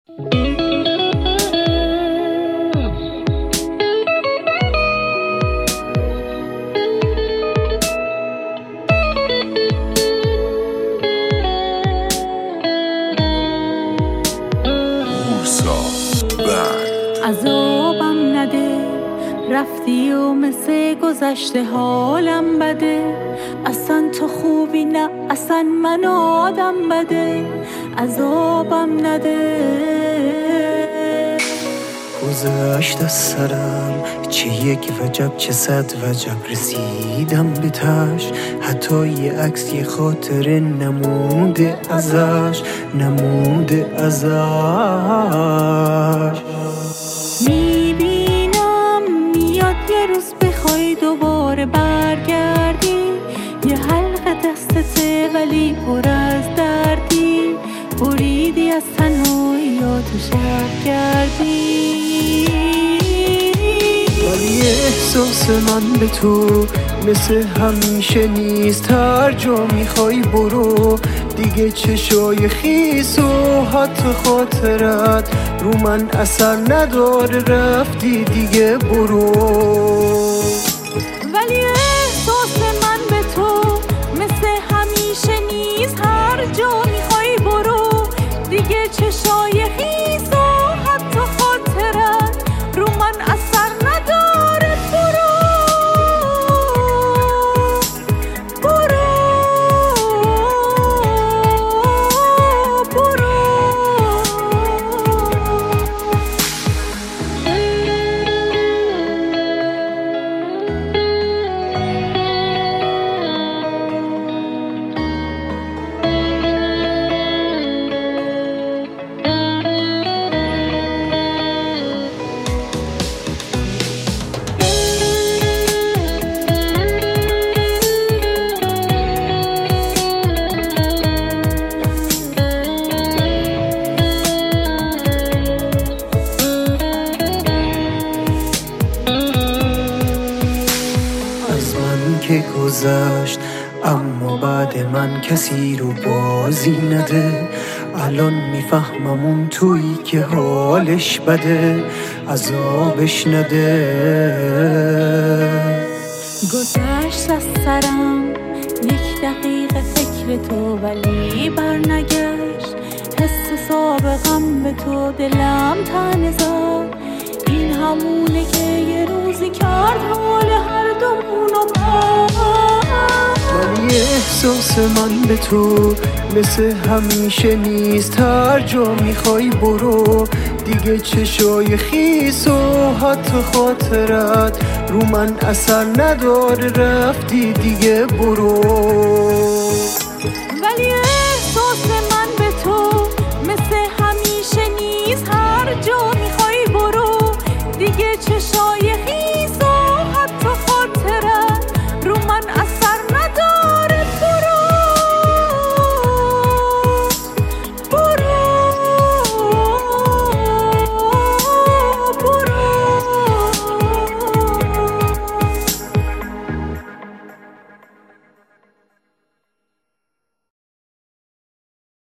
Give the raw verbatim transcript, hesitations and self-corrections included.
عذابم نده، رفتی و مثل گذشته حالم بده. اصلا تو خوبی نه، اصلا من آدم بده. عذابم نده. گذشت از سرم چه یک وجب چه صد وجب، رسیدم به تاش. حتی یه عکس یه خاطره نمونده ازش، نمونده ازش. میبینم میاد یه روز بخوای دوباره برگردی، یه حلقه دستته ولی پر از دردی. بریدی از تنهاییات شب کردی. ولی احساس من به تو مثل همیشه نیست. هر جا میخوای برو دیگه، چشای خیس و حتی خاطرت رو من اثر نداره. رفتی دیگه برو. ولی احساس من به تو مثل همیشه نیست. هر جا میخوای برو دیگه، چشای خیس و حتی خاطرت رو من اثر نداره. برو برو برو. که گذشت اما بعد من کسی رو بازی نده. الان میفهمم اون تویی که حالش بده، عذابش نده. گذشت از سرم یک دقیقه فکر تو ولی برنگشت. حس سابقم به تو دلم تنه زد. این همونه که یه روزی کرد حال هر دومونو پس. ولی احساس من به تو مثل همیشه نیست. هر جا میخوای برو دیگه، چشای خیس و حتی خاطرت رو من اثر نداره. رفتی دیگه برو.